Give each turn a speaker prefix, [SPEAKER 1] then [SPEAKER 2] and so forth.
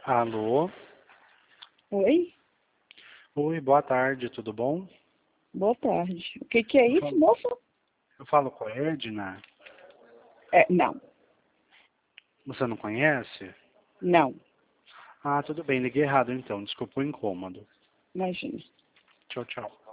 [SPEAKER 1] Alô?
[SPEAKER 2] Oi?
[SPEAKER 1] Oi, boa tarde, tudo bom?
[SPEAKER 2] Boa tarde. O que é
[SPEAKER 1] Eu
[SPEAKER 2] isso,
[SPEAKER 1] falo,
[SPEAKER 2] moço?
[SPEAKER 1] eu falo com a Edna.
[SPEAKER 2] Não,
[SPEAKER 1] Você não conhece?
[SPEAKER 2] não,
[SPEAKER 1] Ah, tudo bem, liguei errado então, desculpa o incômodo.
[SPEAKER 2] imagina.
[SPEAKER 1] Tchau, tchau.